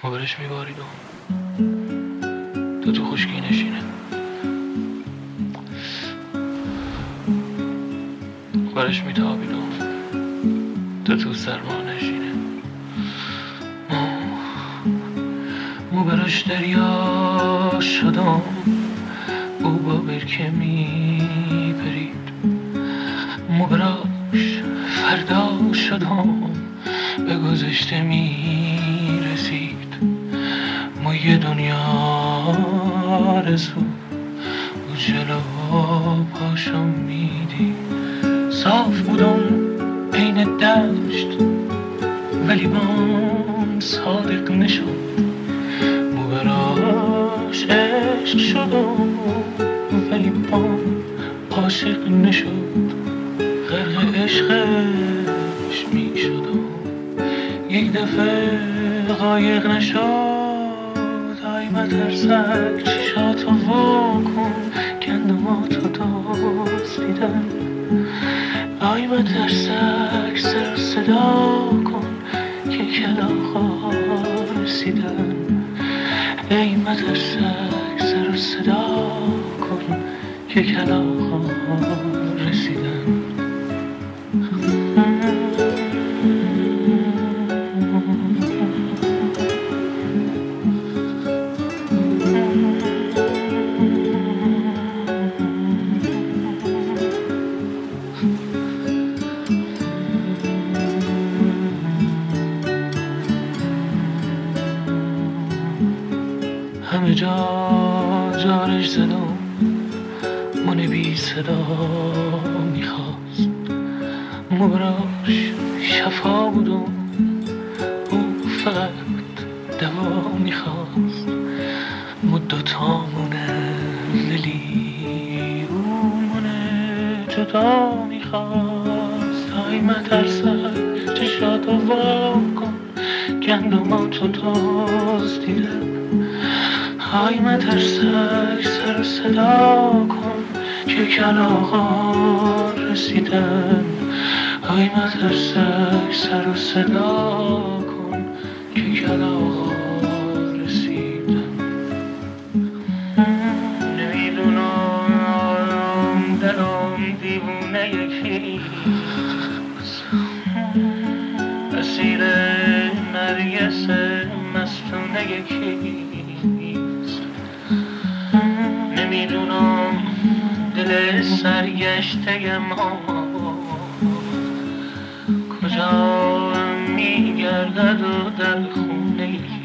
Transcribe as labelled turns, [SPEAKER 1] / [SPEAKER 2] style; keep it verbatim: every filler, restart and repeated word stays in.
[SPEAKER 1] ما برش میباریدم تو تو خشکی نشینه، برش میتابیدم تو تو سرما نشینه. ما ما برش دریا شدم، او با برکه میپرید. ما براش فردا شدم، به گذشته میرسید. ما یه دنیا رسو او جلو پاشم میدید. صاف بودم بین دشت ولی بام صادق نشد. ما براش عشق شدم ولی بام عاشق نشد. غرق عشقش می شدم، یک دفعه غایق نشد. آی مترسک چشاتو واکن، گندماتو دزدیدن. آی مترسک سر و صدا کن که کلاغا رسیدن. ای مترسک سر و صدا کن که کلاغا رسیدن. همه جا جارش زدم، من بی صدا میخواست. ما براش شفا بودم، او فقط دوا میخواست. ما دوتامونه ولی او منه جدا میخواست. آی مترسک چشاتو وا کن، گندماتو دزدیدن. آی مترسک سر و صدا کن که کلاغا رسیدن. آی مترسک سر و صدا کن که کلاغا رسیدن. نمیدونم دلم دیوونه یکیست، اسیر نرگس مستونه یکیست. نمیدونم دل سرگشته ما کجا میگردد و در خونه